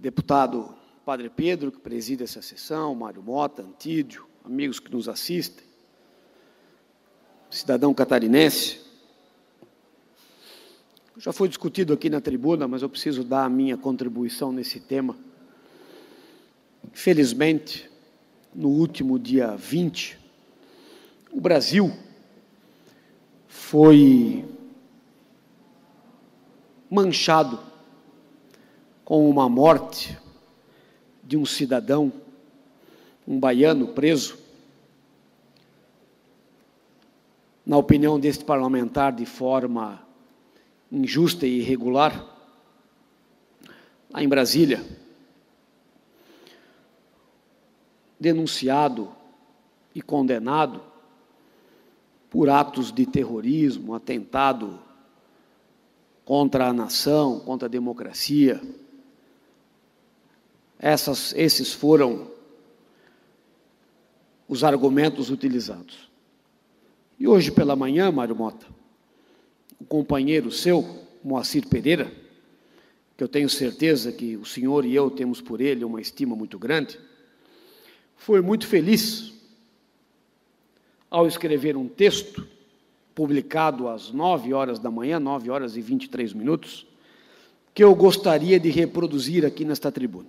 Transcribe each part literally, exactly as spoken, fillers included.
deputado Padre Pedro, que preside essa sessão, Mário Mota, Antídio, amigos que nos assistem, cidadão catarinense. Já foi discutido aqui na tribuna, mas eu preciso dar a minha contribuição nesse tema. Infelizmente, no último dia vinte, o Brasil foi manchado com uma morte de um cidadão, um baiano preso, na opinião deste parlamentar, de forma injusta e irregular, lá em Brasília, denunciado e condenado por atos de terrorismo, atentado contra a nação, contra a democracia. Essas, esses foram os argumentos utilizados. E hoje pela manhã, Mário Mota, o companheiro seu, Moacir Pereira, que eu tenho certeza que o senhor e eu temos por ele uma estima muito grande, foi muito feliz ao escrever um texto publicado às nove horas da manhã, nove horas e vinte e três minutos, que eu gostaria de reproduzir aqui nesta tribuna.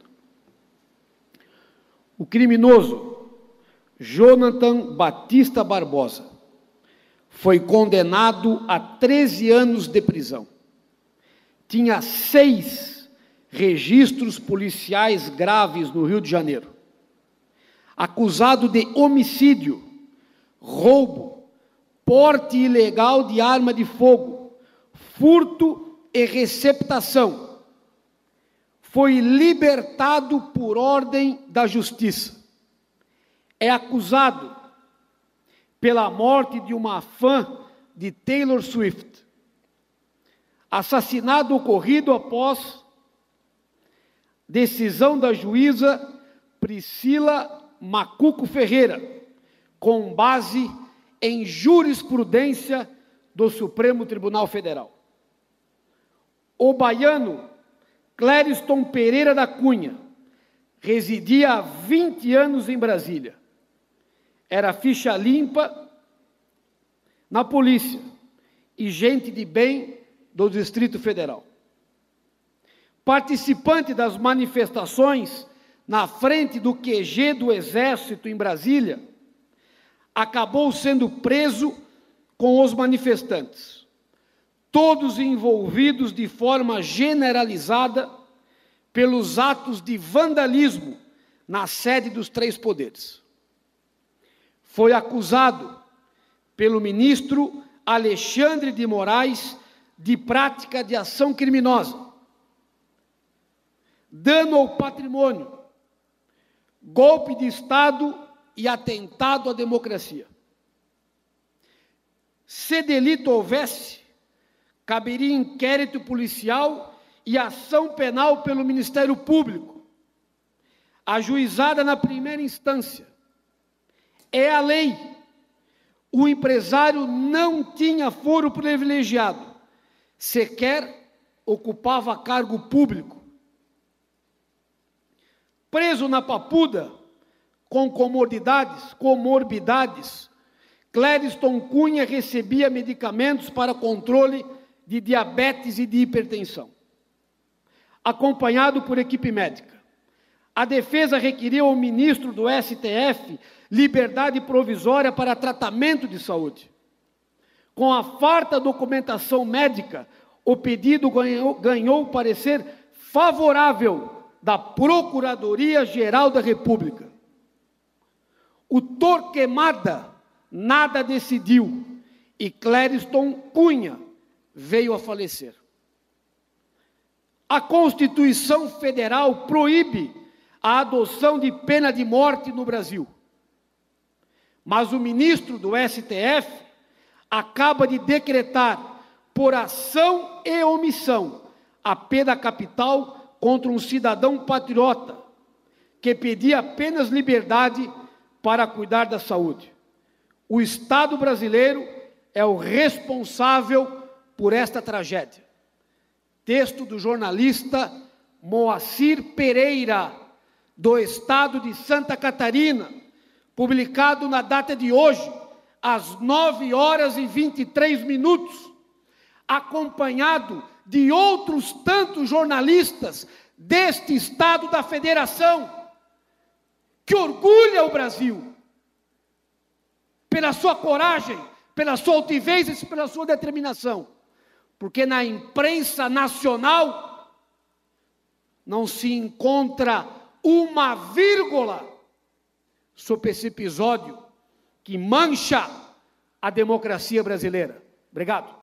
O criminoso Jonathan Batista Barbosa foi condenado a treze anos de prisão. Tinha seis registros policiais graves no Rio de Janeiro. Acusado de homicídio, roubo, porte ilegal de arma de fogo, furto e receptação. Foi libertado por ordem da Justiça. É acusado pela morte de uma fã de Taylor Swift. Assassinado ocorrido após decisão da juíza Priscila Macuco Ferreira, com base em jurisprudência do Supremo Tribunal Federal. O baiano Clériston Pereira da Cunha residia há vinte anos em Brasília. Era ficha limpa na polícia e gente de bem do Distrito Federal. Participante das manifestações na frente do Q G do Exército em Brasília, acabou sendo preso com os manifestantes, todos envolvidos de forma generalizada pelos atos de vandalismo na sede dos três poderes. Foi acusado pelo ministro Alexandre de Moraes de prática de ação criminosa, dano ao patrimônio, golpe de Estado e atentado à democracia. Se delito houvesse, caberia inquérito policial e ação penal pelo Ministério Público, ajuizada na primeira instância. É a lei. O empresário não tinha foro privilegiado, sequer ocupava cargo público. Preso na Papuda, com comorbidades, comorbidades, Clériston Cunha recebia medicamentos para controle de diabetes e de hipertensão, acompanhado por equipe médica. A defesa requeriu ao ministro do S T F liberdade provisória para tratamento de saúde. Com a farta documentação médica, o pedido ganhou, ganhou parecer favorável da Procuradoria-Geral da República. O Torquemada nada decidiu e Clériston Cunha veio a falecer. A Constituição Federal proíbe a adoção de pena de morte no Brasil. Mas o ministro do S T F acaba de decretar, por ação e omissão, a pena capital contra um cidadão patriota que pedia apenas liberdade para cuidar da saúde. O Estado brasileiro é o responsável por esta tragédia. Texto do jornalista Moacir Pereira, do estado de Santa Catarina, publicado na data de hoje, às nove horas e vinte e três minutos, acompanhado de outros tantos jornalistas deste estado da federação, que orgulha o Brasil pela sua coragem, pela sua altivez e pela sua determinação, porque na imprensa nacional não se encontra uma vírgula sobre esse episódio que mancha a democracia brasileira. Obrigado.